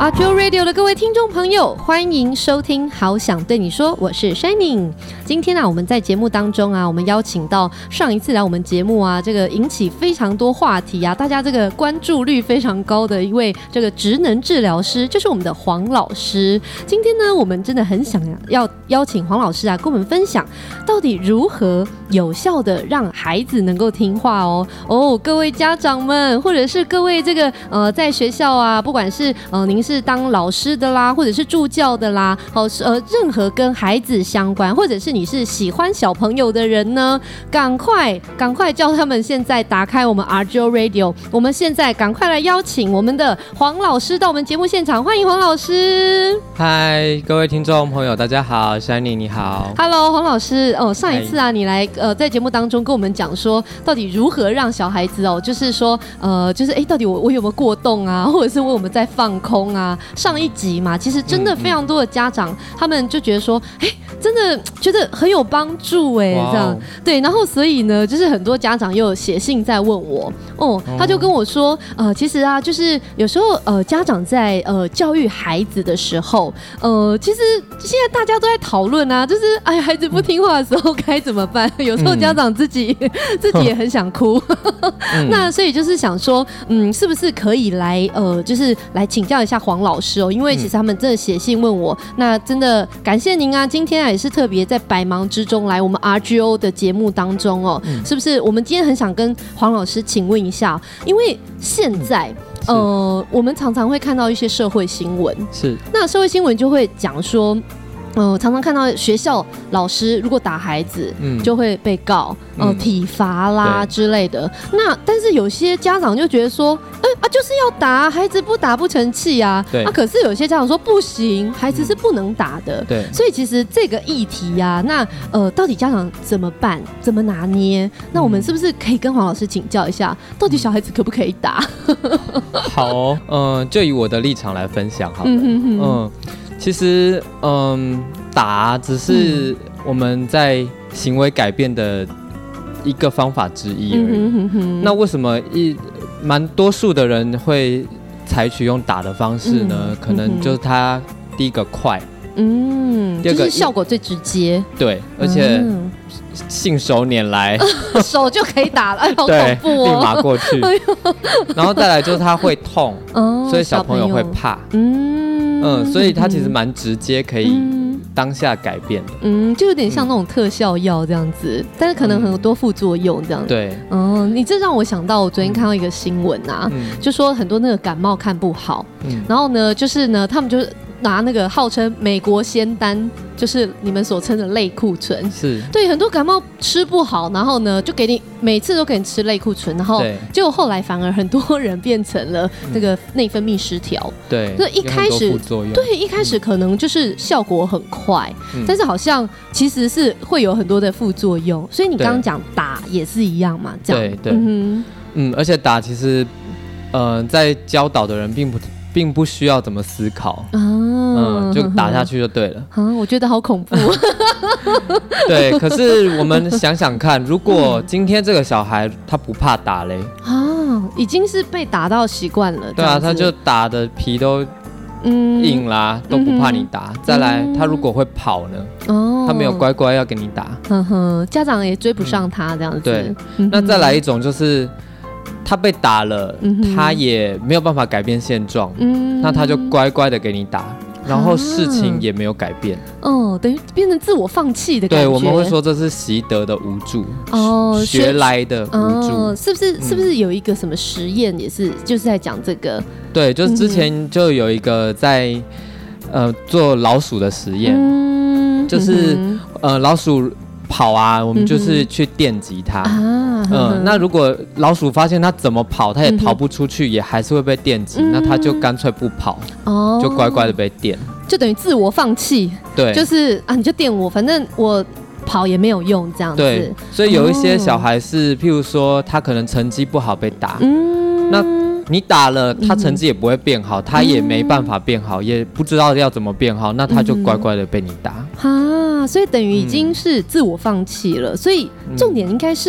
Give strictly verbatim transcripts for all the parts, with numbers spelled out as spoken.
阿 Q Radio 的各位听众朋友，欢迎收听好想对你说，我是 Shining。 今天啊，我们在节目当中啊，我们邀请到上一次来我们节目啊，这个引起非常多话题啊，大家这个关注率非常高的一位这个职能治疗师，就是我们的黄老师。今天呢，我们真的很想要邀请黄老师啊，跟我们分享到底如何有效的让孩子能够听话哦。哦，各位家长们，或者是各位这个呃在学校啊，不管是呃您是当老师的啦，或者是助教的啦，哦呃任何跟孩子相关，或者是你是喜欢小朋友的人呢，赶快赶快叫他们现在打开我们 R J O Radio， 我们现在赶快来邀请我们的黄老师到我们节目现场，欢迎黄老师。 嗨，各位听众朋友，大家好 ，Shiny 你好。 Hello， 黄老师。哦，上一次啊，你来呃在节目当中跟我们讲说，到底如何让小孩子哦，就是说呃，就是哎，到底我我有没有过动啊，或者是我有没有在放空啊？上一集嘛，其实真的非常多的家长，嗯嗯、他们就觉得说，哎，真的觉得很有帮助哎，这样对。然后所以呢，就是很多家长又有写信在问我，哦，他就跟我说，呃，其实啊，就是有时候呃，家长在呃教育孩子的时候，呃，其实现在大家都在讨论啊，就是哎，孩子不听话的时候该怎么办？有时候家长自己、嗯、自己也很想哭，那所以就是想说，嗯，是不是可以来呃，就是来请教一下黄老师哦？因为其实他们真的写信问我，那真的感谢您啊！今天也是特别在百忙之中来我们 R J O 的节目当中哦，嗯、是不是？我们今天很想跟黄老师请问一下，因为现在。嗯呃，我们常常会看到一些社会新闻， 是那社会新闻就会讲说，呃，常常看到学校老师如果打孩子，嗯，就会被告，呃，嗯、体罚啦之类的。那但是有些家长就觉得说，哎、欸、啊，就是要打，孩子不打不成器啊。对。啊，可是有些家长说不行，孩子是不能打的。嗯、对。所以其实这个议题啊，那呃，到底家长怎么办？怎么拿捏？那我们是不是可以跟黄老师请教一下，到底小孩子可不可以打？ 好、哦，嗯、呃，就以我的立场来分享好了。嗯哼哼嗯。其实，嗯，打只是我们在行为改变的一个方法之一而已。嗯、哼哼哼那为什么一蛮多数的人会采取用打的方式呢？嗯、可能就是他第一个快， 嗯，第二个就是效果最直接。 对，而且信手拈来， 手就可以打了，哎，好恐怖哦！ 立马过去。然后再来就是他会痛，哦、所以小朋友会怕。嗯。嗯，所以它其实蛮直接，可以当下改变的。嗯， 就有点像那种特效药这样子，嗯、但是可能很多副作用这样子。 对， 哦，你这让我想到，我昨天看到一个新闻啊，嗯、就说很多那个感冒看不好，嗯、然后呢，就是呢，他们就拿那个号称美国仙丹，就是你们所称的类固醇，是对很多感冒吃不好，然后呢就给你每次都给你吃类固醇，然后结果后来反而很多人变成了那个内分泌失调。 对， 所以一开始对一开始可能就是效果很快，嗯、但是好像其实是会有很多的副作用。所以你刚刚讲打也是一样嘛，这样对对，嗯, 嗯，而且打其实呃在教导的人并不。并不需要怎么思考，啊、嗯，就打下去就对了。 啊，我觉得好恐怖。 对，可是我们想想看，如果今天这个小孩他不怕打嘞， 啊，已经是被打到习惯了。 对啊，他就打的皮都硬啦，嗯、都不怕你打。嗯、再来，他如果会跑呢？哦，他没有乖乖要给你打， 呵呵，家长也追不上他这样子。 对，嗯、那再来一种就是。他被打了，嗯、他也没有办法改变现状，嗯、那他就乖乖的给你打，然后事情也没有改变， 哦，等于变成自我放弃的感觉。 对，我们会说这是习得的无助，哦，学来的无助， 哦、是不是？是不是有一个什么实验也是，就是在讲这个？ 对，就是之前就有一个在呃做老鼠的实验，嗯、就是、嗯、呃老鼠。跑啊，我们就是去电击它。嗯、呃，那如果老鼠发现它怎么跑，它也逃不出去，嗯、也还是会被电击，嗯、那它就干脆不跑，哦、就乖乖的被电， 就等于自我放弃。对，就是啊，你就电我，反正我跑也没有用，这样子。 对，所以有一些小孩是，哦、譬如说他可能成绩不好被打，嗯，那你打了，他成绩也不会变好，嗯、他也没办法变好，嗯、也不知道要怎么变好，那他就乖乖的被你打。 啊，所以等于已经是自我放弃了，嗯、所以重点应该是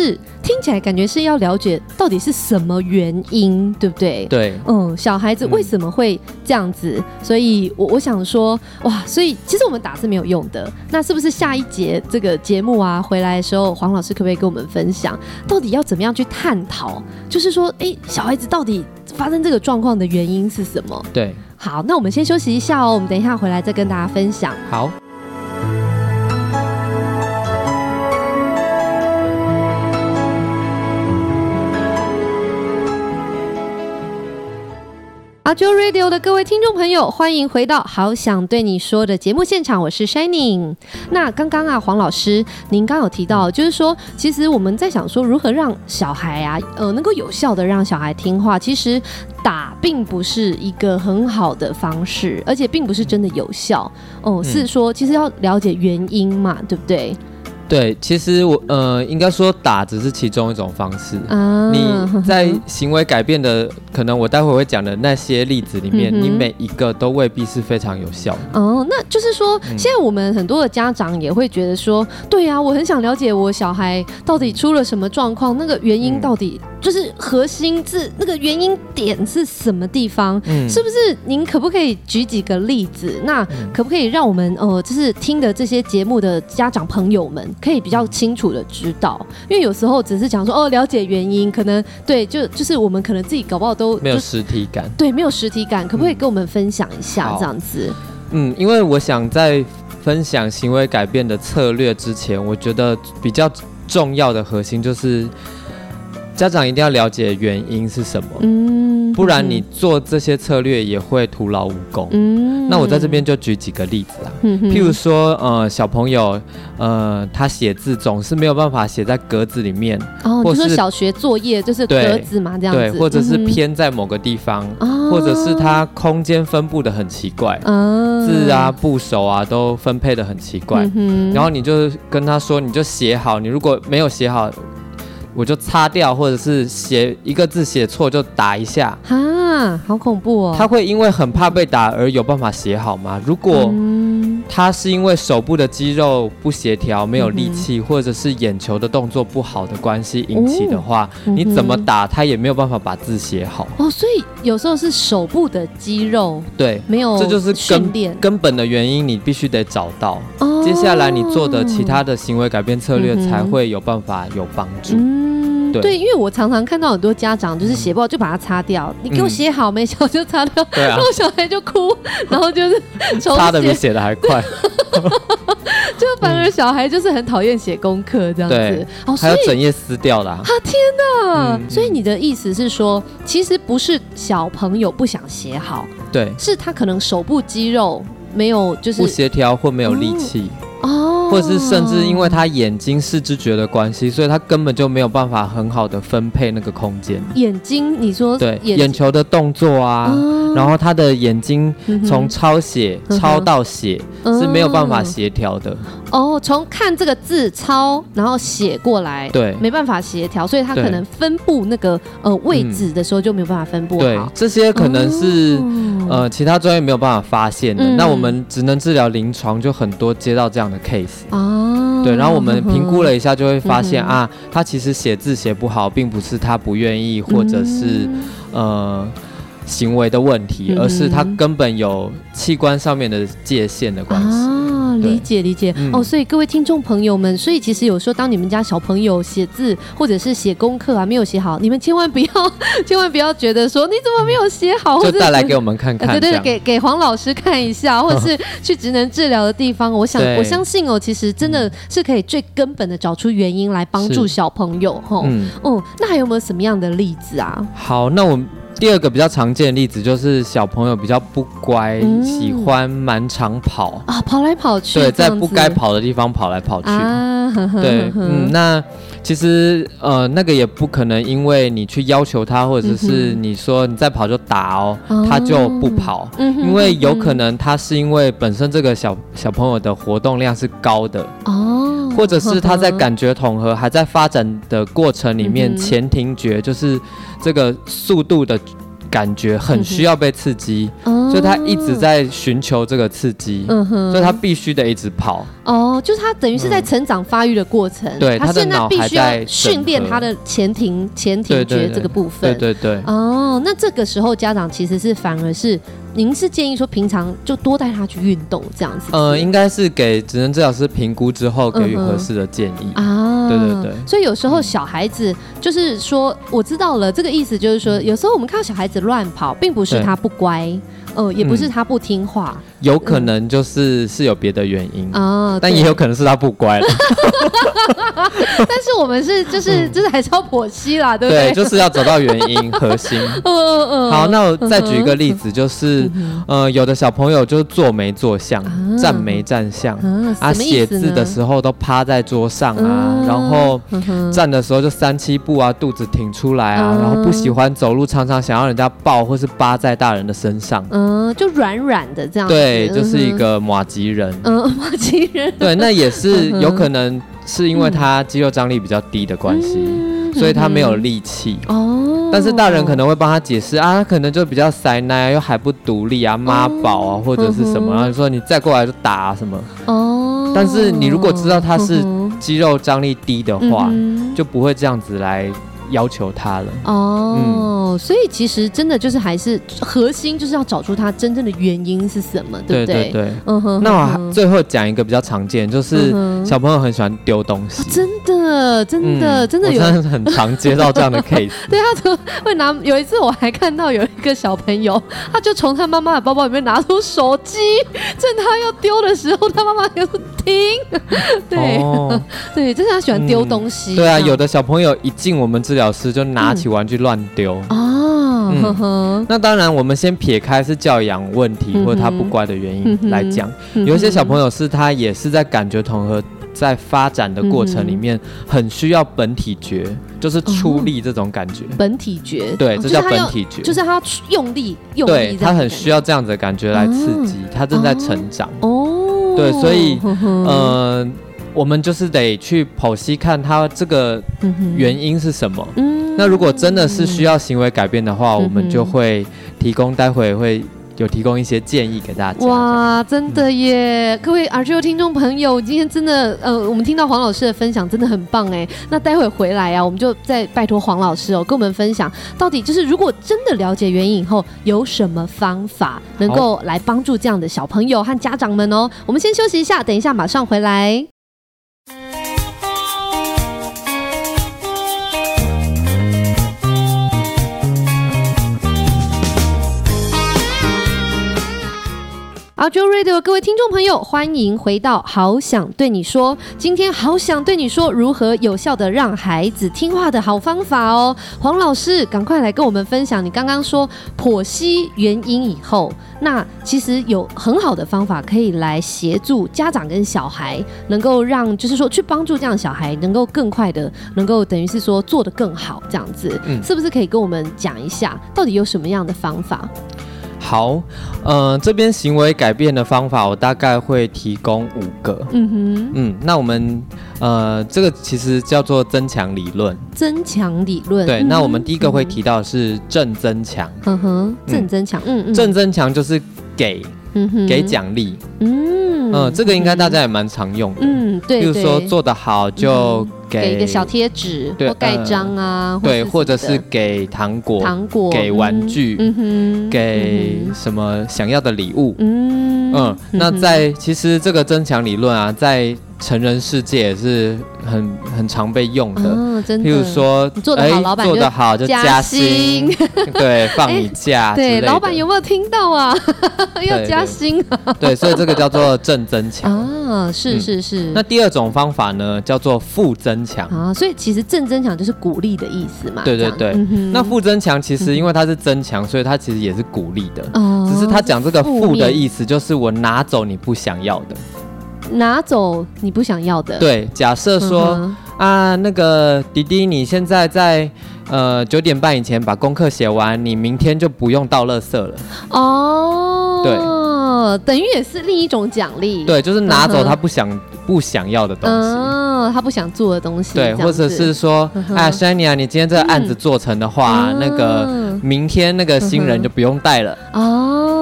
听起来感觉是要了解到底是什么原因，对不对？ 对， 嗯，小孩子为什么会这样子？嗯、所以我我想说，哇，所以其实我们打是没有用的。那是不是下一节这个节目啊回来的时候，黄老师可不可以跟我们分享，到底要怎么样去探讨？就是说，哎，小孩子到底发生这个状况的原因是什么？ 对， 好，那我们先休息一下哦，我们等一下回来再跟大家分享。 好。 阿啾 Radio 的各位听众朋友，欢迎回到好想对你说的节目现场，我是 Shining。那刚刚啊，黄老师，您刚有提到，就是说，其实我们在想说，如何让小孩啊，呃，能够有效的让小孩听话，其实打并不是一个很好的方式，而且并不是真的有效哦、呃，是说，其实要了解原因嘛，对不对？ 对，其实我呃，应该说打只是其中一种方式。啊、你在行为改变的，可能我待会会讲的那些例子里面，嗯、你每一个都未必是非常有效的。 哦，那就是说，嗯、现在我们很多的家长也会觉得说，对啊，我很想了解我小孩到底出了什么状况，那个原因到底就是核心是那个原因点是什么地方？嗯、是不是？您可不可以举几个例子？那可不可以让我们呃，就是听的这些节目的家长朋友们？可以比较清楚的知道，因为有时候只是讲说哦，了解原因，可能对，就就是我们可能自己搞不好都没有实体感， 对，没有实体感，可不可以跟我们分享一下、嗯、这样子？ 嗯，因为我想在分享行为改变的策略之前，我觉得比较重要的核心就是家长一定要了解原因是什么，嗯，不然你做这些策略也会徒劳无功。嗯，那我在这边就举几个例子啊，嗯、譬如说，呃，小朋友，呃，他写字总是没有办法写在格子里面， 哦，或是你说小学作业就是格子嘛，这样子， 对，或者是偏在某个地方，嗯、或者是他空间分布的很奇怪，嗯、字啊、部首啊都分配的很奇怪，嗯、然后你就跟他说，你就写好，你如果没有写好。我就擦掉，或者是写一个字写错就打一下啊，好恐怖哦！ 他会因为很怕被打而有办法写好吗？如果他是因为手部的肌肉不协调、没有力气，嗯、或者是眼球的动作不好的关系引起的话，哦、你怎么打他也没有办法把字写好哦。所以有时候是手部的肌肉对没有这就是训练根本的原因，你必须得找到。哦、接下来你做的其他的行为改变策略才会有办法有帮助。嗯对, 对，因为我常常看到很多家长就是写不好就把它擦掉，嗯、你给我写好没写好就擦掉，嗯、然后小孩就哭，然后就是擦的比写的还快， 就反而小孩就是很讨厌写功课这样子， 对，哦、还有整页撕掉的啊！ 啊天哪！嗯、所以你的意思是说，其实不是小朋友不想写好， 对， 是他可能手部肌肉没有就是不协调或没有力气。哦，或者是甚至因为他眼睛视知觉的关系，所以他根本就没有办法很好的分配那个空间。 眼睛，你说对，眼球的动作啊，哦、然后他的眼睛从抄写、嗯、抄到写、嗯、是没有办法协调的。 哦，从看这个字抄，然后写过来， 对， 没办法协调，所以他可能分布那个呃位置的时候就没有办法分布好。 对，这些可能是、哦、呃其他专业没有办法发现的，嗯、那我们职能治疗临床就很多接到这样的 case 哦，对，然后我们评估了一下，就会发现、嗯、啊，他其实写字写不好，并不是他不愿意，或者是、嗯、呃行为的问题，而是他根本有器官上面的界限的关系。啊， 理解理解、嗯、哦，所以各位听众朋友们，所以其实有时候当你们家小朋友写字或者是写功课啊没有写好，你们千万不要千万不要觉得说你怎么没有写好， 就带来给我们看看， 对对对，给给黄老师看一下，或者是去职能治疗的地方，我想我相信哦，其实真的是可以最根本的找出原因来帮助小朋友哈。嗯哦，那还有没有什么样的例子啊？ 好，那我第二个比较常见的例子就是小朋友比较不乖，嗯、喜欢满场跑啊，跑来跑去， 对，在不该跑的地方跑来跑去。啊、对，嗯，那其实呃，那个也不可能，因为你去要求他，或者是你说你再跑就打哦，嗯、他就不跑，嗯、因为有可能他是因为本身这个小小朋友的活动量是高的哦，或者是他在感觉统合还在发展的过程里面，嗯、前庭觉就是这个速度的感觉很需要被刺激，嗯、 哦，所以他一直在寻求这个刺激，嗯哼，所以他必须得一直跑。 哦，就是他等于是在成长发育的过程，嗯、 对， 他现在必须要训练他的前庭前庭觉这个部分， 对对 对, 对, 对。 哦，那这个时候家长其实是反而是。您是建议说平常就多带他去运动这样子？ 呃，应该是给职能治疗师评估之后给予合适的建议、嗯、啊。对对对。 所以有时候小孩子就是说，我知道了，这个意思就是说，有时候我们看到小孩子乱跑，并不是他不乖，呃，也不是他不听话，嗯、 有可能就是、嗯、是有别的原因啊，但也有可能是他不乖了。 但是我们是就是、嗯、就是还是要剖析啦，对不对？ 对，就是要找到原因核心。嗯嗯嗯。好，那我再举一个例子，就是。嗯、呃，有的小朋友就坐没坐相，啊、站没站相，啊，啊写字的时候都趴在桌上啊，啊然后、嗯、站的时候就三七步啊，肚子挺出来啊，啊然后不喜欢走路，常常想要人家抱或是扒在大人的身上，嗯， 就软软的这样子， 对，就是一个麻吉人， 嗯，麻吉人， 对，那也是有可能是因为他肌肉张力比较低的关系。嗯所以他没有力气哦，但是大人可能会帮他解释啊，他可能就比较塞奶，又还不独立啊，妈宝啊，或者是什么，然后说你再过来就打啊什么哦。但是你如果知道他是肌肉张力低的话，嗯、就不会这样子来要求他了哦。嗯、所以其实真的就是还是核心就是要找出他真正的原因是什么，对不对？ 对对对。嗯哼。那我最后讲一个比较常见，就是小朋友很喜欢丢东西。哦、真的，真的，嗯、真的有， 我真的很常接到这样的 case。 对，他都会拿。有一次我还看到有一个小朋友，他就从他妈妈的包包里面拿出手机，趁他要丢的时候，他妈妈就说停。对，哦、对，就是他喜欢丢东西、嗯。 对啊，有的小朋友一进我们治疗室就拿起玩具乱丢。嗯哦，嗯、呵呵那当然，我们先撇开是教养问题、嗯、或者他不乖的原因来讲，嗯、有一些小朋友是他也是在感觉统合在发展的过程里面，很需要本体觉，就是出力这种感觉。哦、 本体觉， 对，这叫本体觉， 就是他用力用力，对他很需要这样子的感觉来刺激，哦、他正在成长。哦，对，所以，呃。我们就是得去剖析看他这个原因是什么。嗯，那如果真的是需要行为改变的话，嗯、我们就会提供，待会会有提供一些建议给大家。 哇，真的耶！嗯、各位 R G O 听众朋友，今天真的呃，我们听到黄老师的分享真的很棒哎。那待会回来啊，我们就再拜托黄老师哦，跟我们分享到底就是如果真的了解原因以后，有什么方法能够来帮助这样的小朋友和家长们哦。我们先休息一下，等一下马上回来。R G O Radio 各位听众朋友，欢迎回到好想对你说。今天好想对你说如何有效的让孩子听话的好方法哦。黄老师赶快来跟我们分享，你刚刚说剖析原因以后，那其实有很好的方法可以来协助家长跟小孩，能够让就是说去帮助这样的小孩能够更快的能够等于是说做得更好这样子、嗯、是不是可以跟我们讲一下到底有什么样的方法？ 好，呃，这边行为改变的方法，我大概会提供五个。嗯哼，嗯，那我们呃，这个其实叫做增强理论。 增强理论。 对，嗯、那我们第一个会提到的是正增强。 嗯哼，正增强，嗯嗯， 正增强就是给，嗯哼，给奖励。嗯嗯、呃，这个应该大家也蛮常用的。嗯，对，比如说做得好就。给, 给一个小贴纸或盖章啊、呃， 对，或者是给糖果、 糖果， 给玩具，嗯哼，给什么想要的礼物，嗯嗯，那在其实这个增强理论啊，在成人世界也是很很常被用的，哦、真的。譬如说， 你做得好，老板做得好就加薪，对，放你假之类的， 对，老板有没有听到啊？要加薪啊！ 对，所以这个叫做正增强啊，是是是、嗯。 那第二种方法呢，叫做负增强啊，所以其实正增强就是鼓励的意思嘛。 对对对，嗯、那负增强其实因为它是增强，嗯、所以它其实也是鼓励的，哦、只是他讲这个负的意思就是我拿走你不想要的。 拿走你不想要的。 对，假设说、嗯、啊，那个弟弟，你现在在呃九点半以前把功课写完，你明天就不用倒垃圾了。哦，对， 等于也是另一种奖励。 对，就是拿走他不想、嗯、不想要的东西。 嗯，他不想做的东西。 对，或者是说，嗯、哎 ，Shania， 你今天这个案子做成的话，嗯、那个明天那个新人就不用带了。嗯、哦。对，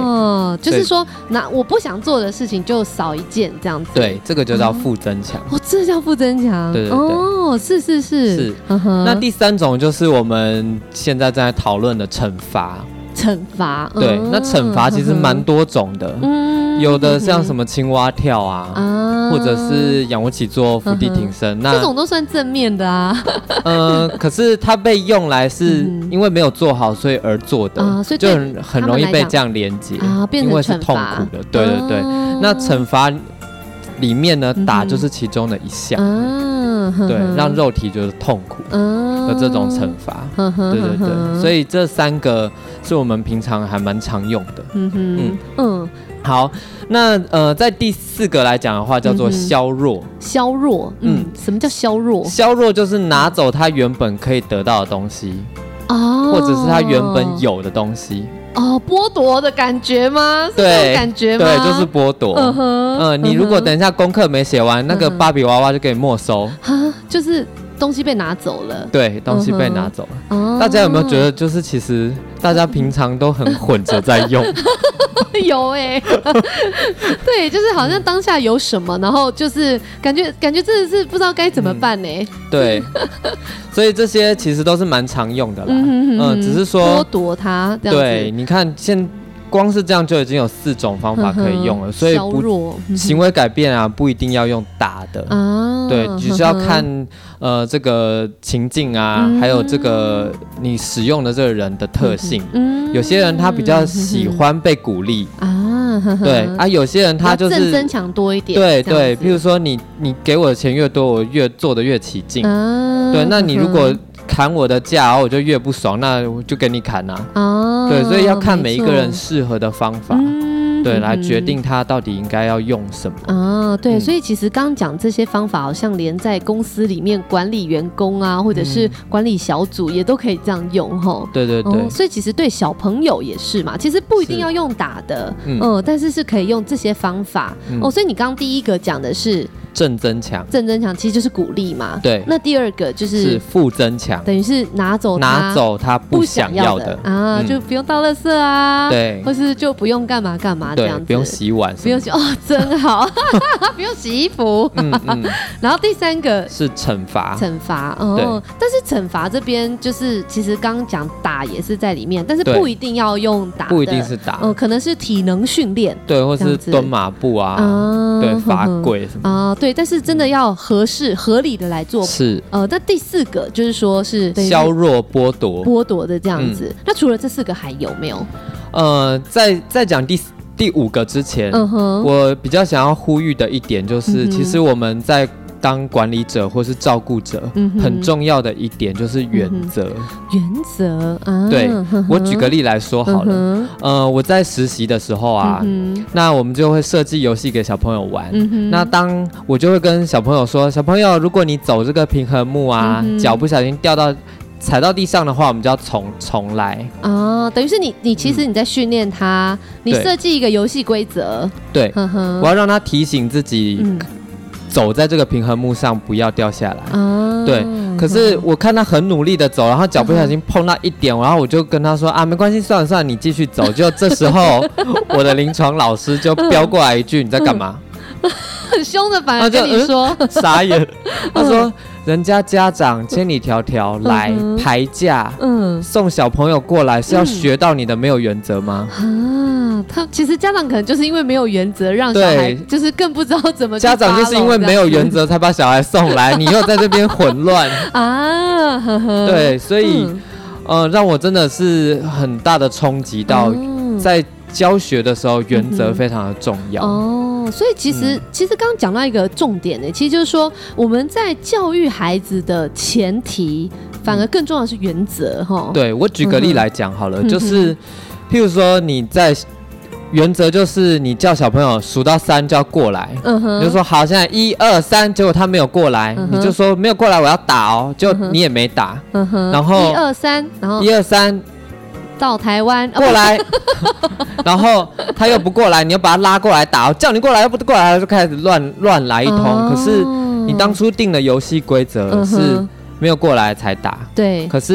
哦，就是说，那我不想做的事情就少一件这样子。 对，这个就叫负增强。 哦，这叫负增强。 对对对。 哦，是是是。 是。那第三种就是我们现在正在讨论的惩罚。 惩罚。 对，那惩罚其实蛮多种的。嗯。有的像什么青蛙跳啊，啊或者是仰卧起坐、伏地挺身，那这种都算正面的啊。 呃，可是它被用来是因为没有做好，所以而做的，啊、所以就很很容易被这样连结啊，因为是痛苦的。对对对，啊、那惩罚里面呢，打就是其中的一项，嗯、对，让肉体就是痛苦的这种惩罚。嗯、对对对，所以这三个是我们平常还蛮常用的。嗯嗯嗯。好，那呃，在第四个来讲的话，叫做削弱。 削弱，嗯，什么叫削弱？ 削弱就是拿走他原本可以得到的东西，哦，或者是他原本有的东西。 哦，剥夺的感觉吗？是这种感觉吗？ 对，就是剥夺。嗯哼，嗯，你如果等一下功课没写完，那个芭比娃娃就给你没收。 啊，就是东西被拿走了。 对，东西被拿走了。哦，大家有没有觉得，就是其实大家平常都很混着在用？ 有哎、欸，对，就是好像当下有什么，然后就是感觉感觉真的是不知道该怎么办呢、欸嗯。对， 所以这些其实都是蛮常用的啦。嗯, 嗯, 嗯, 嗯，只是说剥夺它这样子。 对，你看现。光是这样就已经有四种方法可以用了，呵呵所以不行为改变啊，不一定要用打的，啊、对，只是要看呃这个情境啊，嗯、还有这个你使用的这个人的特性。嗯、有些人他比较喜欢被鼓励啊，呵呵对啊，有些人他就是正增强多一点， 对对，譬如说你你给我的钱越多，我越做的越起劲，啊、对，那你如果砍我的价，然后我就越不爽，那我就给你砍啊。哦，对，所以要看每一个人适合的方法，嗯、对，来决定他到底应该要用什么。 啊，对，嗯、所以其实刚刚讲这些方法，好像连在公司里面管理员工啊，或者是管理小组也都可以这样用哈。 对对对、哦， 所以其实对小朋友也是嘛，其实不一定要用打的，嗯、呃，但是是可以用这些方法。嗯、哦，所以你刚刚第一个讲的是。 正增强， 正增强其实就是鼓励嘛。 对， 那第二个就是是负增强， 等于是拿走他拿走他不想要的啊，嗯、就不用倒垃圾啊， 对， 或是就不用干嘛干嘛这样子， 不用洗碗， 不用洗哦，真好，不用洗衣服。嗯嗯、然后第三个是惩罚， 惩罚哦，但是惩罚这边就是其实刚刚讲打也是在里面，但是不一定要用打的， 不一定是打， 嗯、呃，可能是体能训练， 对，或是蹲马步啊，啊对，罚跪什么啊，对。对，但是真的要合适、合理的来做。 是， 呃，那第四个就是说是削弱、剥夺、 剥夺的这样子。嗯、那除了这四个还有没有？ 呃，在在讲第第五个之前，嗯哼，我比较想要呼吁的一点就是，嗯、其实我们在当管理者或是照顾者，嗯、很重要的一点就是原则。嗯、 原则啊， 对，我举个例来说好了。嗯、呃，我在实习的时候啊，嗯、那我们就会设计游戏给小朋友玩。嗯、那当我就会跟小朋友说，小朋友，如果你走这个平衡木啊，嗯、脚不小心掉到踩到地上的话，我们就要重重来。 啊，等于是你你其实你在训练他，嗯、你设计一个游戏规则。 对，我要让他提醒自己。嗯走在这个平衡木上，不要掉下来。啊，对。可是我看他很努力的走，然后脚不小心碰到一点，然后我就跟他说啊，没关系，算了算了，你继续走。就这时候，我的临床老师就飙过来一句：“你在干嘛？” 很凶的反而跟你说， 嗯、傻眼。他说：“人家家长千里迢迢来排假，嗯，送小朋友过来是要学到你的没有原则吗？” 啊，他其实家长可能就是因为没有原则，让小孩就是更不知道怎么。 家长就是因为没有原则才把小孩送来，你又在这边混乱啊。呵呵对，所以、嗯、呃，让我真的是很大的冲击到，嗯、在教学的时候原则非常的重要。嗯、 哦，所以其实、嗯、其实刚刚讲到一个重点呢，其实就是说我们在教育孩子的前提，反而更重要的是原则哈。 对，我举个例来讲好了，嗯、就是譬如说你在。原则就是你叫小朋友数到三就要过来，嗯哼，你就说好，现在一二三，结果他没有过来，嗯、你就说没有过来，我要打哦，就你也没打，嗯哼，然后一二三，然后一二三到台湾过来，然后他又不过来，你又把他拉过来打，叫你过来又不过来，他就开始乱乱来一通。哦、可是你当初定的游戏规则是没有过来才打， 对， 可是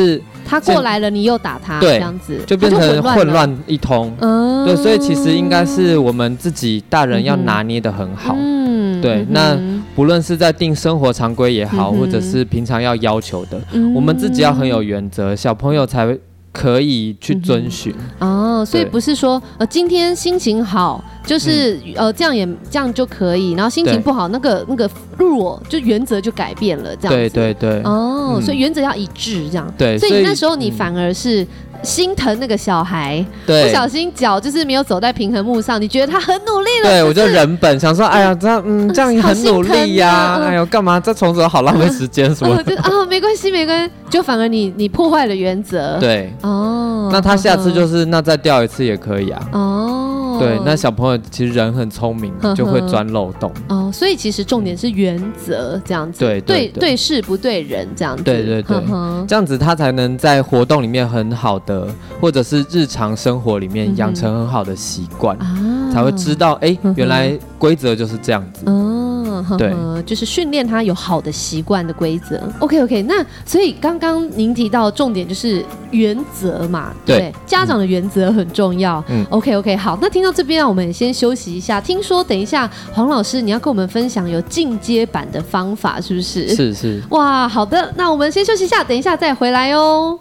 他过来了，你又打他， 对， 这样子就变成混乱一通。嗯，对，所以其实应该是我们自己大人要拿捏得很好。嗯，对，嗯、那不论是在定生活常规也好，嗯、或者是平常要要求的，嗯、我们自己要很有原则，小朋友才会可以去遵循。 嗯、哦，所以不是说呃今天心情好。就是、嗯、呃这样也这样就可以，然后心情不好，那个那个入我就原则就改变了，这样子。对对对。哦、嗯，所以原则要一致，这样。对。所以那时候你反而是心疼那个小孩，对，不小心脚就是没有走在平衡木上，你觉得他很努力了， 对，我就人本想说，哎呀，这样嗯这样也很努力呀、啊，嗯、哎呦干嘛这从此好浪费时间什么的？ 啊、哦，没关系没关系，就反而你你破坏了原则。 对。哦。那他下次就是、嗯、那再掉一次也可以啊。哦。对，那小朋友其实人很聪明，呵呵就会钻漏洞。哦， 所以其实重点是原则这样子，对对 对, 对事不对人这样子， 对对对，呵呵这样子他才能在活动里面很好的，或者是日常生活里面养成很好的习惯、嗯，才会知道，哎、欸，原来规则就是这样子。 嗯，呵呵对，就是训练他有好的习惯的规则。OK OK， 那所以刚刚您提到重点就是原则嘛， 对, 对，家长的原则很重要。嗯 ，OK OK， 好，那听到这边我们也先休息一下。听说等一下黄老师你要跟我们分享有进阶版的方法，是不是？ 是是。 哇，好的，那我们先休息一下，等一下再回来哦。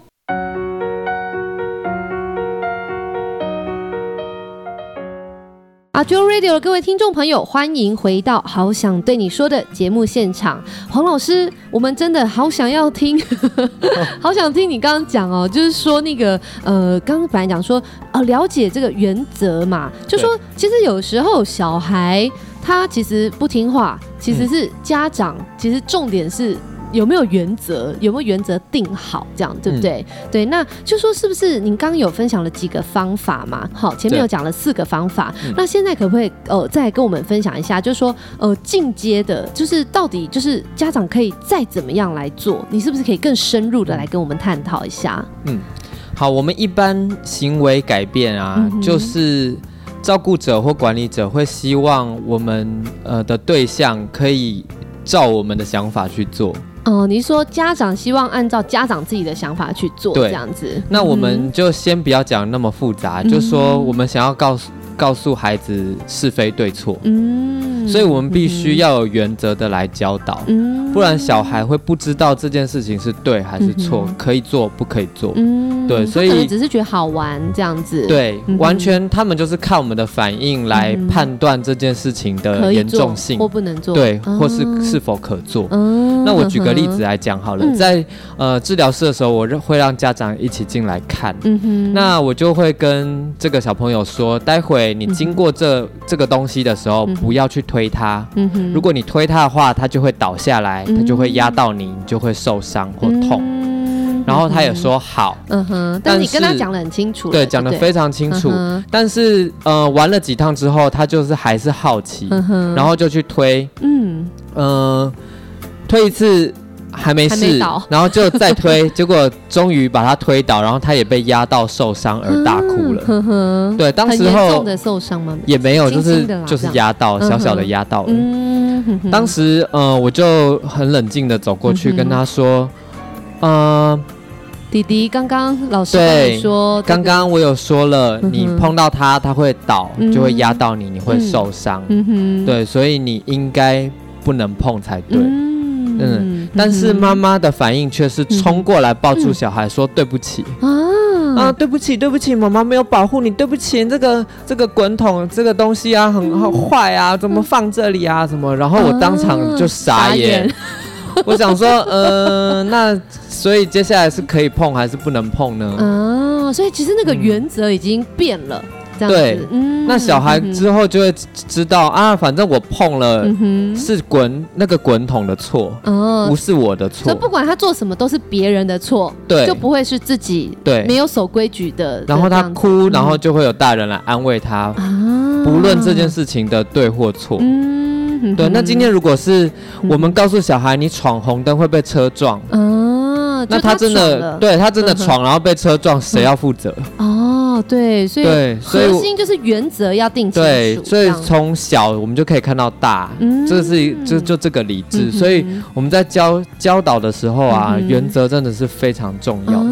阿 Joe Radio 的各位听众朋友，欢迎回到好想对你说的节目现场。黄老师，我们真的好想要听好想听你刚刚讲哦，就是说那个呃刚刚本来讲说呃了解这个原则嘛，就说其实有时候小孩他其实不听话，其实是家长、嗯、其实重点是有没有原则，有没有原则定好，这样对不对？嗯、对，那就说是不是您刚刚有分享了几个方法嘛？好，前面有讲了四个方法，那现在可不可以呃再跟我们分享一下，就是说呃进阶的，就是到底就是家长可以再怎么样来做？你是不是可以更深入的来跟我们探讨一下？嗯， 好，我们一般行为改变啊，嗯、就是照顾者或管理者会希望我们呃的对象可以照我们的想法去做。 哦，你说家长希望按照家长自己的想法去做，这样子。 那我们就先不要讲那么复杂，嗯、就说我们想要告诉告诉孩子是非对错，嗯，所以我们必须要有原则的来教导，嗯，不然小孩会不知道这件事情是对还是错，嗯、可以做不可以做，嗯，对，所以可能只是觉得好玩这样子， 对，嗯、完全他们就是看我们的反应来判断这件事情的严重性或不能做， 对，嗯、或是是否可做。嗯、那我举个例子来讲好了，嗯、在呃治疗室的时候，我会让家长一起进来看，嗯哼，那我就会跟这个小朋友说，待会你经过这、嗯、这个东西的时候，嗯、不要去推它，嗯哼，如果你推它的话，它就会倒下来，嗯、它就会压到你，你就会受伤或痛。嗯、然后他也说好，嗯哼， 但是你跟他讲得很清楚了， 对，讲得非常清楚。嗯、但是呃，玩了几趟之后，他就是还是好奇，嗯、然后就去推，嗯，呃，推一次。还没事，然后就再推，结果终于把他推倒，然后他也被压到受伤而大哭了。呵呵对，当时候很严重的受伤吗？ 也没有，就是就是压到，小小的压到了。嗯、呵呵当时呃，我就很冷静的走过去跟他说，呃， 弟弟，刚刚老师跟你说， 刚刚我有说了，嗯、你碰到他，他会倒，嗯、就会压到你，你会受伤。嗯哼，对，所以你应该不能碰才对。嗯嗯，但是妈妈的反应却是冲过来抱住小孩说对不起、嗯、啊啊对不起对不起，妈妈没有保护你，对不起，这个这个滚筒这个东西啊很好坏啊，怎么放这里啊什么，然后我当场就傻眼、啊、我想说呃那所以接下来是可以碰还是不能碰呢？ 啊，所以其实那个原则已经变了、嗯对，嗯、那小孩之后就会知道、嗯、啊，反正我碰了、嗯、是滚那个滚筒的错，哦、不是我的错。 所以不管他做什么都是别人的错，对，就不会是自己对没有守规矩的。 然后他哭，然后就会有大人来安慰他，嗯、不论这件事情的对或错。嗯，对。那今天如果是我们告诉小孩你闯红灯会被车撞，嗯、那他真的对他真的闯，然后被车撞，谁要负责？ 哦，对，所以对，所以核心就是原则要定清楚。 对，所以从小我们就可以看到大，嗯、这是就就这个理智。嗯、所以我们在教教导的时候啊，嗯、原则真的是非常重要。哦，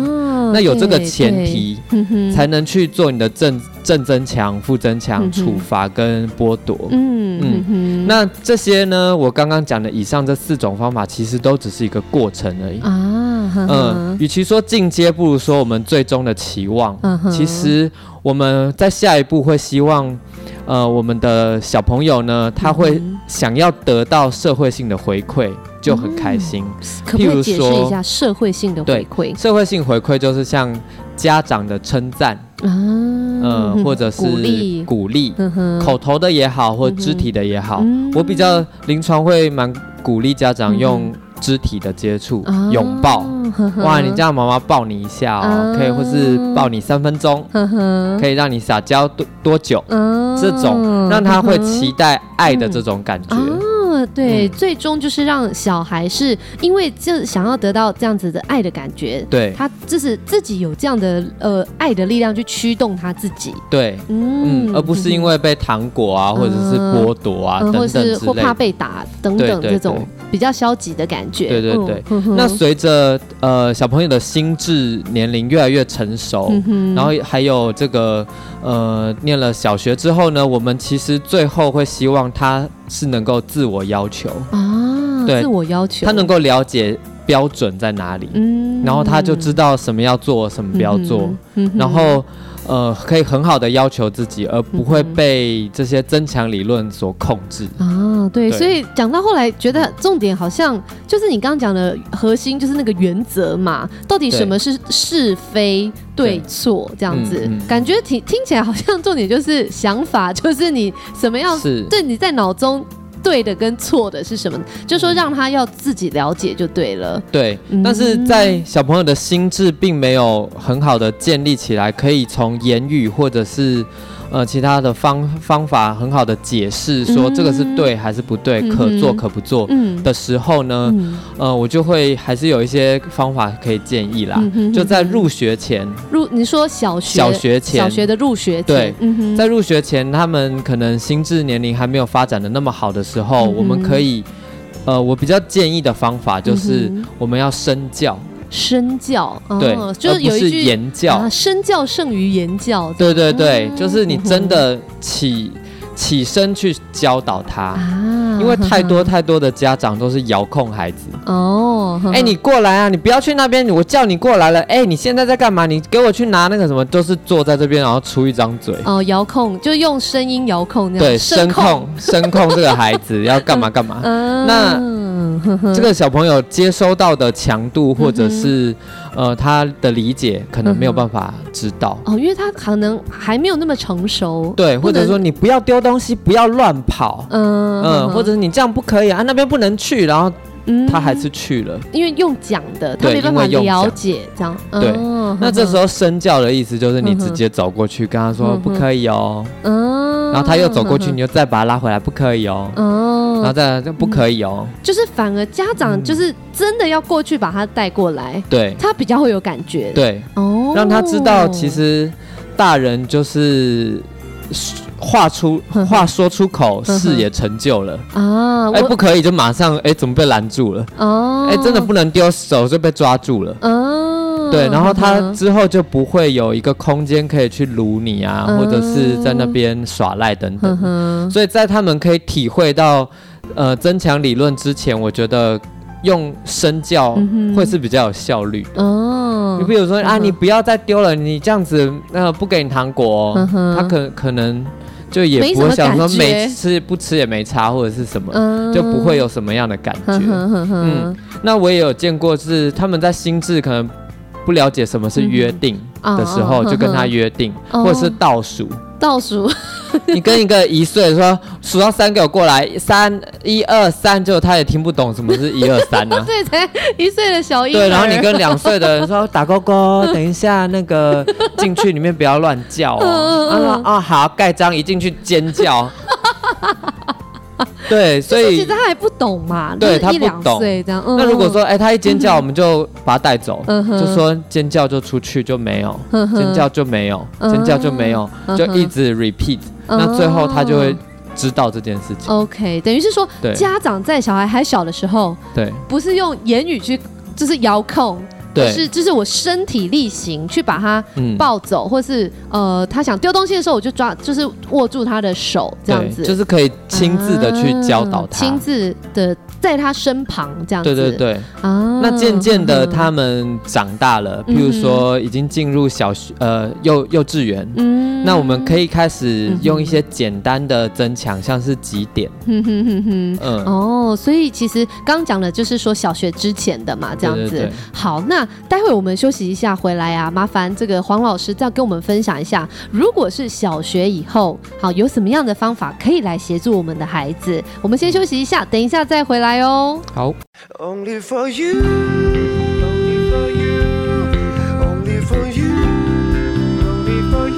哦、那有这个前提，才能去做你的正正增强、负增强、处罚跟剥夺。嗯嗯嗯。那这些呢，我刚刚讲的以上这四种方法，其实都只是一个过程而已啊。嗯，与其说进阶，不如说我们最终的期望。其实我们在下一步会希望。呃，我们的小朋友呢，他会想要得到社会性的回馈，就很开心。 嗯、可不可以解释一下社会性的回馈？ 社会性回馈就是像家长的称赞啊，呃，或者是鼓励，鼓励口头的也好，或肢体的也好。嗯、我比较临床会蛮鼓励家长用肢体的接触，拥、嗯、抱。哇，你这样妈妈抱你一下哦，啊、可以，或是抱你三分钟，可以让你撒娇多多久？啊、这种让他会期待爱的这种感觉。 嗯、啊，对，嗯、最终就是让小孩是因为就想要得到这样子的爱的感觉， 对， 他就是自己有这样的呃爱的力量去驱动他自己， 对，嗯, 嗯，而不是因为被糖果啊，嗯、或者是剥夺啊、嗯、等等之类的， 或是或怕被打等等这种比较消极的感觉。 对对对。嗯、那随着呃小朋友的心智年龄越来越成熟，嗯、然后还有这个呃念了小学之后呢，我们其实最后会希望他是能够自我要求啊， 对，自我要求， 他能够了解标准在哪里，嗯，然后他就知道什么要做，什么不要做，嗯、然后呃可以很好的要求自己，而不会被这些增强理论所控制啊。对，对，所以讲到后来，觉得重点好像就是你刚刚讲的核心，就是那个原则嘛，到底什么是是非对错这样子，嗯嗯、感觉听听起来好像重点就是想法，就是你什么样是对你在脑中。对的跟错的是什么？就是说让他要自己了解就对了。 对，嗯、但是在小朋友的心智并没有很好的建立起来，可以从言语或者是呃其他的方方法很好的解释说这个是对还是不对，嗯、可做可不做的时候呢，嗯、呃，我就会还是有一些方法可以建议啦。嗯、就在入学前， 入你说小学小学前小学的入学前， 对，嗯、在入学前他们可能心智年龄还没有发展的那么好的时候，嗯、我们可以呃，我比较建议的方法就是我们要身教。 身教， 对， 哦、就是有一句言教， 啊、身教胜于言教。 对对对，哦、就是你真的起、嗯、起身去教导他，啊、因为太多太多的家长都是遥控孩子。哦，哎、欸，你过来啊，你不要去那边，我叫你过来了。哎、欸，你现在在干嘛？你给我去拿那个什么，都是坐在这边，然后出一张嘴。 哦，遥控就用声音遥控那样。 对，声控，声控这个孩子要干嘛干嘛。嗯、那。这个小朋友接收到的强度，或者是、嗯、呃他的理解，可能没有办法知道、 嗯、哦，因为他可能还没有那么成熟。 对，或者说你不要丢东西，不要乱跑，嗯嗯，或者是你这样不可以啊，那边不能去，然后他还是去了， 因为用讲的，他没办法了解这样。 对，哦、那这时候身教的意思就是你直接走过去跟他说、嗯、不可以哦，嗯，然后他又走过去，你就再把他拉回来，不可以哦，嗯，然后再就不可以哦、嗯， 就是反而家长就是真的要过去把他带过来， 对， 他比较会有感觉， 对，哦，让他知道其实大人就是话出话说出口，事也成就了啊！哎，不可以就马上哎，怎么被拦住了？哦，哎，真的不能丢手就被抓住了。哦，对，然后他之后就不会有一个空间可以去撸你啊，或者是在那边耍赖等等。所以在他们可以体会到呃增强理论之前，我觉得用身教会是比较有效率的。哦，你比如说啊，你不要再丢了，你这样子呃不给你糖果哦，他可可能。就也不会想说没吃不吃也没差或者是什么，嗯、就不会有什么样的感觉。呵呵呵嗯，那我也有见过是他们在心智可能不了解什么是约定的时候，嗯、就跟他约定，哦、或者是倒数。 倒数， 你跟一个一岁说数到三给我过来，三一二三，结果他也听不懂什么是一二三呢？ 对，才一岁的小婴儿。 对，然后你跟两岁的人说打勾勾，等一下那个进去里面不要乱叫哦。他说啊好，盖章一进去尖叫。对，所以其实他还不懂嘛， 对， 就是、一他不懂这样。 嗯、那如果说，哎、欸，他一尖叫，嗯、我们就把他带走，嗯、就说尖叫就出去就没有，嗯、尖叫就没有，嗯、尖叫就没有，嗯、就一直 repeat，、嗯、那最后他就会知道这件事情。 OK， 等于是说，家长在小孩还小的时候， 对， 不是用言语去就是遥控。 而是就是我身体力行去把他抱走，嗯、或是呃他想丢东西的时候，我就抓，就是握住他的手这样子， 就是可以亲自的去教导他， 亲、啊、自的在他身旁这样子。 对对对。啊，那渐渐的他们长大了，嗯、譬如说已经进入小学呃幼幼稚园，嗯，那我们可以开始用一些简单的增强，像是几点。嗯哼哼哼， 嗯，哦，所以其实刚刚讲的就是说小学之前的嘛，这样子。对对对。好，那待会我们休息一下回来啊，麻烦这个黄老师再跟我们分享一下，如果是小学以后，好有什么样的方法可以来协助我们的孩子？我们先休息一下，等一下再回来哦。 好。 Only for you, only for you, only for you, only for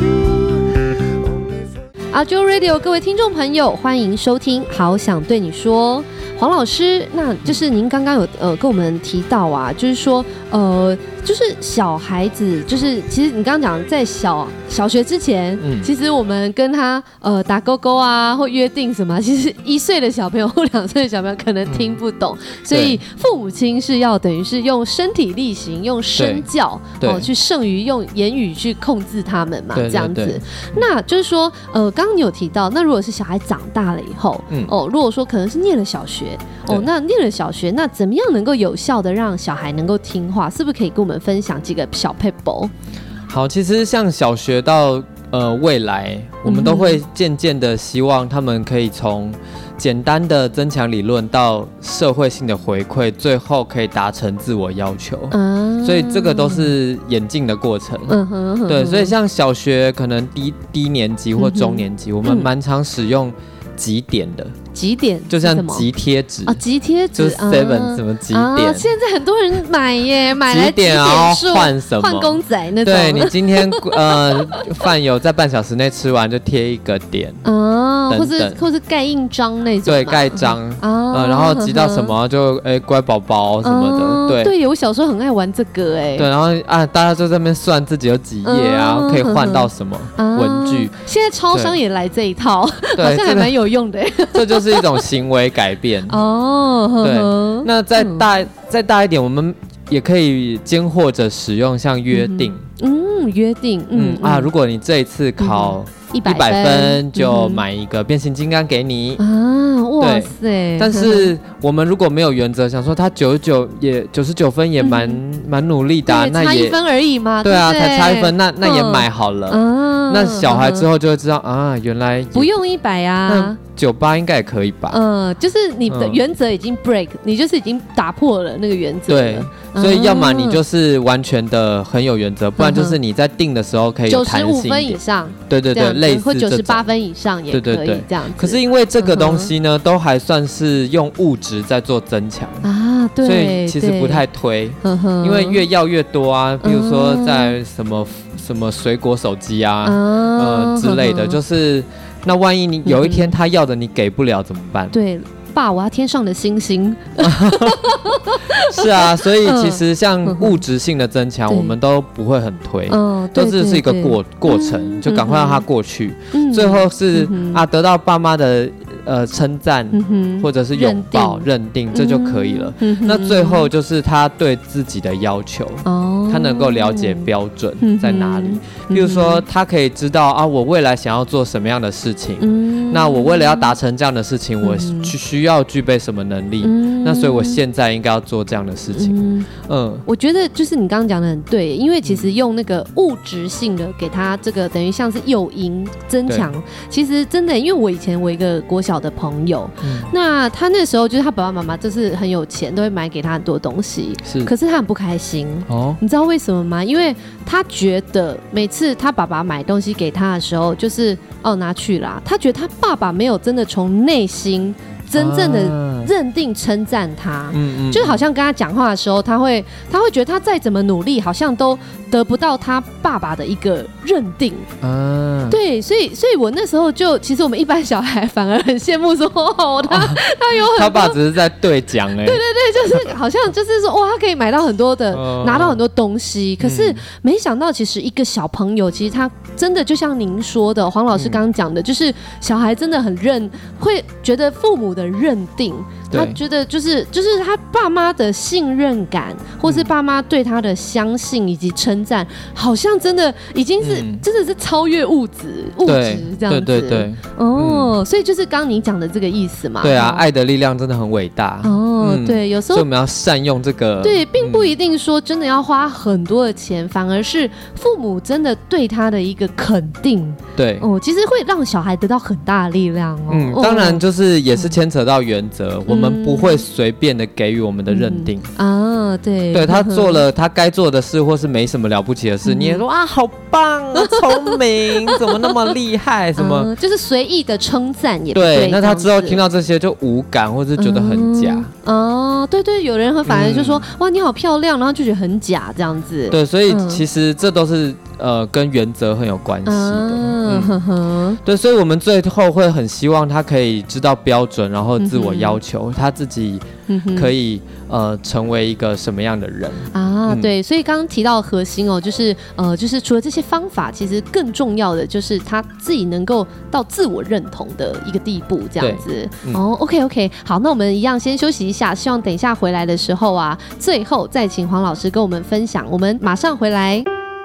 you, only for Ajo Radio 各位听众朋友，欢迎收听好想对你说。黄老师，那就是您刚刚有呃跟我们提到啊，就是说呃就是小孩子，就是其实你刚刚讲在小小学之前，嗯、其实我们跟他呃打勾勾啊，或约定什么，其实一岁的小朋友或两岁的小朋友可能听不懂，嗯、所以父母亲是要等于是用身体力行，用身教哦、呃、去胜于用言语去控制他们嘛，这样子。对对对。那就是说呃刚刚你有提到，那如果是小孩长大了以后，嗯、哦如果说可能是念了小学。哦，那念了小学，那怎么样能够有效的让小孩能够听话？是不是可以跟我们分享几个小撇步？ 好，其实像小学到呃未来，我们都会渐渐的希望他们可以从简单的增强理论到社会性的回馈，最后可以达成自我要求。嗯，所以这个都是演进的过程。嗯哼哼。对，所以像小学可能低低年级或中年级，嗯、我们蛮常使用集点的。 集点就像集贴纸啊，集贴纸就是 seven 什么集点、啊， 现在很多人买耶，买来集点然后换什么？ 换公仔那种。 对，你今天呃饭有在半小时内吃完就贴一个点啊， 或是或是盖印章那种。 对，盖章啊、呃，然后集到什么就哎、欸、乖宝宝什么的。啊、对对，我小时候很爱玩这个哎。 对，然后啊大家就在那边算自己有几页啊，啊可以换到什么、啊、文具。 现在超商也来这一套，好像还蛮有用的。 这就是一种行为改变哦，对。那再大、嗯、再大一点，我们也可以兼或者使用像约定， 嗯，嗯约定，嗯, 嗯啊，如果你这一次考一百分，就买一个变形金刚给你、嗯、啊，哇塞！但是我们如果没有原则，想说他九十九也九十九分也蛮蛮、嗯、努力的、啊，那也差一分而已嘛， 对啊， 对才差一分，那那也买好了。嗯、那小孩之后就会知道啊，原来不用一百啊。 九八应该也可以吧？ 嗯，就是你的原则已经 break，、嗯、你就是已经打破了那个原则了。 对，所以要么你就是完全的很有原则，嗯、不然就是你在定的时候可以有弹性一点。九十五分以上，对对对，类似或九十八分以上也可以，对对对，这样子。 可是因为这个东西呢，嗯、都还算是用物质在做增强啊，对，所以其实不太推，因为越要越多啊，比如说在什么、嗯、什么水果手机啊，嗯、呃之类的，就是。那万一你有一天他要的你给不了怎么办？ 对，爸，我要天上的星星。 是啊，所以其实像物质性的增强，我们都不会很推，嗯、都是是一个过过程，嗯、就赶快让它过去。嗯、最后是、嗯、啊，得到爸妈的呃称赞、嗯、或者是拥抱、认定，认定这就可以了。嗯、那最后就是他对自己的要求，哦、他能够了解标准在哪里。比如说，他可以知道啊，我未来想要做什么样的事情。嗯、那我为了要达成这样的事情，我需要具备什么能力？嗯、那所以我现在应该要做这样的事情。嗯， 嗯我觉得就是你刚刚讲的很对，因为其实用那个物质性的给他这个等于像是诱因增强，其实真的，因为我以前我一个国小的朋友，嗯、那他那时候就是他爸爸妈妈就是很有钱，都会买给他很多东西，是，可是他很不开心哦。你知道为什么吗？因为他觉得每次他爸爸买东西给他的时候，就是哦拿去啦，他觉得他爸爸没有真的从内心真正的认定称赞他，嗯嗯，就好像跟他讲话的时候，他会他会觉得他再怎么努力，好像都得不到他爸爸的一个认定啊。对，所以所以我那时候就，其实我们一般小孩反而很羡慕说，哦，他他有很多， 他爸只是在对讲哎、欸， 对对对，就是好像就是说，哇，他可以买到很多的，呃、拿到很多东西。可是没想到，其实一个小朋友，其实他真的就像您说的，黄老师刚刚讲的，嗯、就是小孩真的很认，会觉得父母的认定他觉得就是就是他爸妈的信任感，或是爸妈对他的相信以及称赞，好像真的已经是、嗯、真的是超越物质物质这样子。 对对对， 哦、嗯，所以就是刚刚你讲的这个意思嘛。 对啊，爱的力量真的很伟大。 哦、嗯，对，有时候所以我们要善用这个。 对，并不一定说真的要花很多的钱，嗯、反而是父母真的对他的一个肯定。 对， 哦，其实会让小孩得到很大的力量哦。 嗯，当然就是也是牵扯到原则，嗯、我们不会随便的给予我们的认定。 嗯、啊，对， 对他做了他该做的事，或是没什么了不起的事，嗯、你也说啊，好棒，聪明，怎么那么厉害？什么、嗯、 就是随意的称赞也不对。 对，那他之后听到这些就无感，或是觉得很假。 哦、嗯，对对，有人反而就说、嗯、哇，你好漂亮，然后就觉得很假这样子。 对，所以其实这都是呃跟原则很有关系的。嗯呵呵对，所以我们最后会很希望他可以知道标准，然后自我要求，嗯、他自己可以、嗯、呃成为一个什么样的人啊？嗯、对，所以刚刚提到的核心哦，就是呃，就是除了这些方法，其实更重要的就是他自己能够到自我认同的一个地步，这样子。嗯、哦 ，OK OK， 好，那我们一样先休息一下，希望等一下回来的时候啊，最后再请黄老师跟我们分享。我们马上回来。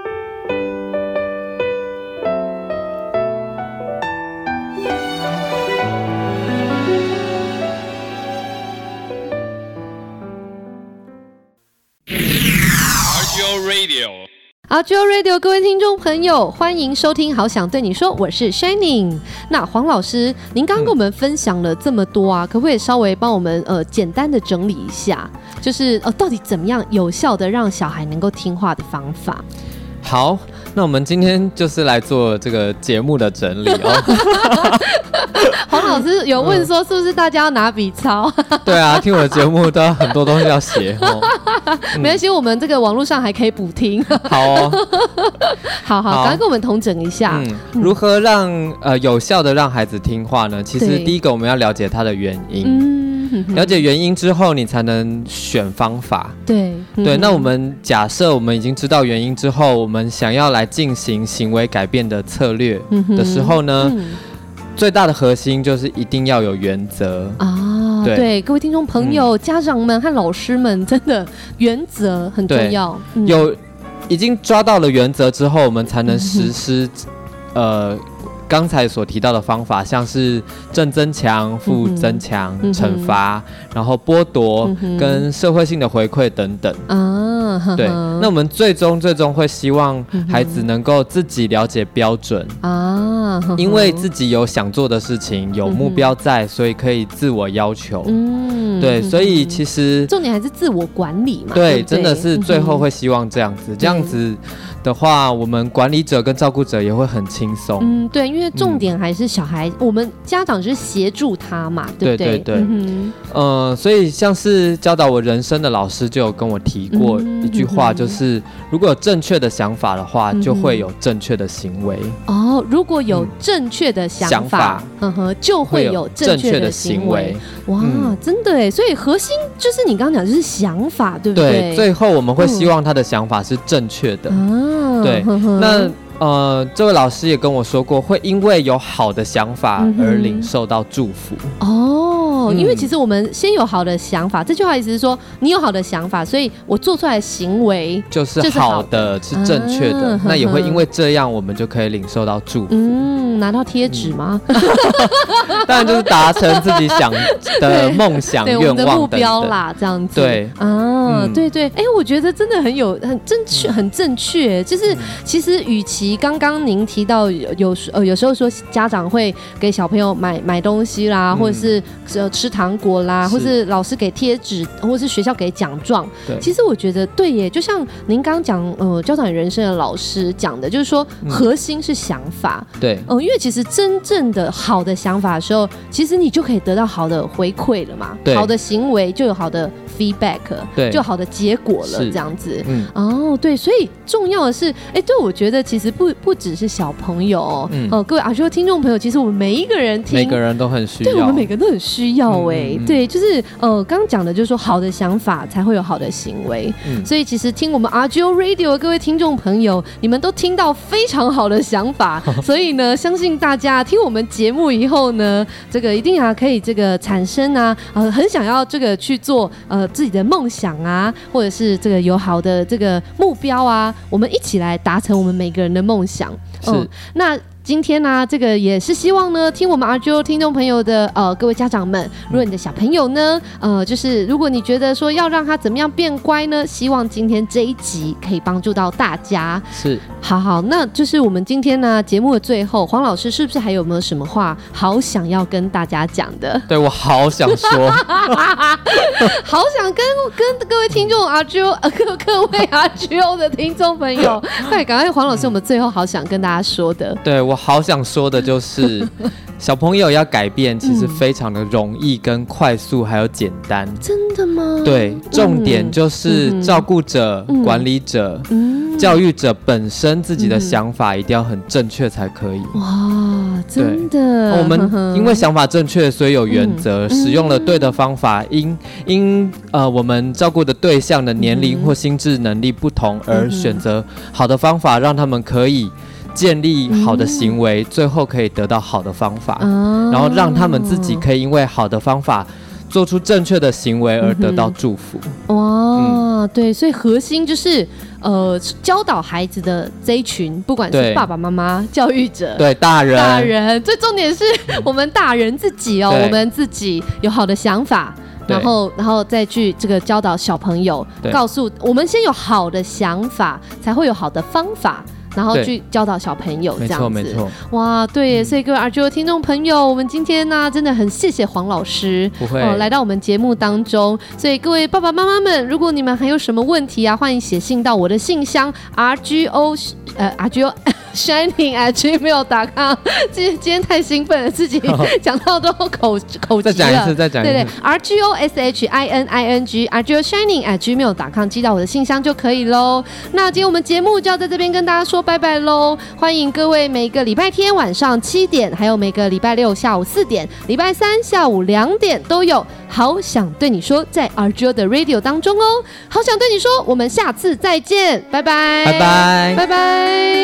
阿 J Radio 各位听众朋友，欢迎收听好想对你说，我是 Shining。 那黄老师，您刚刚跟我们分享了这么多啊，可不可以稍微帮我们呃简单的整理一下，就是呃到底怎么样有效的让小孩能够听话的方法？ 好，那我们今天就是来做这个节目的整理哦。 黄老师有问说，是不是大家要拿笔抄？ 嗯、对啊，听我的节目都要很多东西要写哦。 嗯、没关系，我们这个网络上还可以补听。 好哦， 好好，赶快跟我们统整一下， 嗯嗯、如何让呃有效的让孩子听话呢？其实第一个我们要了解他的原因。嗯，了解原因之后，你才能选方法。 对、嗯、 对，那我们假设我们已经知道原因之后，我们想要来进行行为改变的策略的时候呢，嗯、最大的核心就是一定要有原则啊。对，对各位听众朋友、嗯、家长们和老师们，真的原则很重要。 嗯、有已经抓到了原则之后，我们才能实施、嗯、呃。刚才所提到的方法，像是正增强、负增强、嗯、惩罚，然后剥夺、嗯、跟社会性的回馈等等。啊，对。那我们最终最终会希望孩子能够自己了解标准啊，因为自己有想做的事情，有目标在，所以可以自我要求。嗯，对。所以其实重点还是自我管理嘛。 对， 对对真的是最后会希望这样子，这样子的话，我们管理者跟照顾者也会很轻松。 嗯，对。因为重点还是小孩，嗯、我们家长就是协助他嘛，对不对？ 对对对。嗯、呃，所以像是教导我人生的老师就有跟我提过一句话，就是、嗯、如果有正确的想法的话，嗯、就会有正确的行为。 哦，如果有正确的想法，嗯哼，就会有正确的行为。哇，嗯、真的耶！所以核心就是你刚刚讲，就是想法，对不对？ 对，最后我们会希望他的想法是正确的。嗯、对，呵呵那。呃，这位老师也跟我说过，会因为有好的想法而领受到祝福。嗯、 哦，因为其实我们先有好的想法，这句话意思是说，你有好的想法，所以我做出来的行为就是好的，是正确的。啊、那也会因为这样，我们就可以领受到祝福。 嗯，拿到贴纸吗？ 嗯、当然就是达成自己想的梦想、愿望等等， 我们的目标啦，这样子。 对啊，嗯、对对，哎，我觉得真的很有很正确，很正确。就是、嗯、其实与其刚刚您提到有有呃有时候说家长会给小朋友买买东西啦，嗯、或者是呃吃糖果啦，或是老师给贴纸，或是学校给奖状。其实我觉得对耶，就像您刚刚讲呃教导你人生的老师讲的，就是说核心是想法。 嗯、对， 嗯、呃，因为其实真正的好的想法的时候，其实你就可以得到好的回馈了嘛，好的行为就有好的 feedback， 对，就好的结果了，这样子。嗯，哦，对，所以重要的是，哎，对，我觉得其实不不只是小朋友哦，嗯呃、各位阿修听众朋友，其实我们每一个人听， 每个人都很需要， 对，我们每个人都很需要。 要哎、欸嗯嗯，对，就是呃，刚刚讲的就是说好的想法才会有好的行为，嗯、所以其实听我们 R G O Radio 的各位听众朋友，你们都听到非常好的想法，所以呢，相信大家听我们节目以后呢，这个一定啊可以这个产生啊，呃，很想要这个去做呃自己的梦想啊，或者是这个有好的这个目标啊，我们一起来达成我们每个人的梦想。 是， 嗯、那。今天呢、啊，这个也是希望呢，听我们 R G O 听众朋友的呃各位家长们，如果你的小朋友呢，呃，就是如果你觉得说要让他怎么样变乖呢，希望今天这一集可以帮助到大家。 是，好好，那就是我们今天呢节目的最后，黄老师是不是还有没有什么话好想要跟大家讲的？ 对，我好想说， 好想跟跟各位听众 R G O 呃各各位 R G O 的听众朋友，快赶快黄老师，我们最后好想跟大家说的。 对我。好想说的就是，小朋友要改变，其实非常的容易、跟快速，还有简单。 真的吗？ 对，重点就是照顾者、嗯、管理者、嗯、教育者本身自己的想法一定要很正确才可以。 哇，真的！ 我们因为想法正确，所以有原则，嗯、使用了对的方法，因因呃我们照顾的对象的年龄或心智能力不同，而选择好的方法，让他们可以。建立好的行为、嗯，最后可以得到好的方法、哦，然后让他们自己可以因为好的方法做出正确的行为而得到祝福。 哇、嗯，对，所以核心就是呃教导孩子的这一群，不管是爸爸妈妈、教育者， 对大人， 大人，最重点是我们大人自己哦，我们自己有好的想法。然后，然后再去这个教导小朋友，告诉我们先有好的想法，才会有好的方法。然后去教导小朋友，这样子， 没错没错。 哇，对，所以各位 R G O 听众朋友，我们今天呢、啊，真的很谢谢黄老师， 不会、 呃、来到我们节目当中。所以各位爸爸妈妈们，如果你们还有什么问题啊，欢迎写信到我的信箱 R G O 呃 R G O shining at gmail dot com。今今天太兴奋了，自己讲到都口口急了。 再讲一次，再讲一次。 对对 ，R G O S H I N I N G R G O shining at gmail dot com 寄到我的信箱就可以喽。那今天我们节目就要在这边跟大家说拜拜喽！欢迎各位每个礼拜天晚上七点，还有每个礼拜六下午四点、礼拜三下午两点都有。好想对你说，在 R G O 的 Radio 当中哦。好想对你说，我们下次再见，拜拜， 拜拜， 拜拜。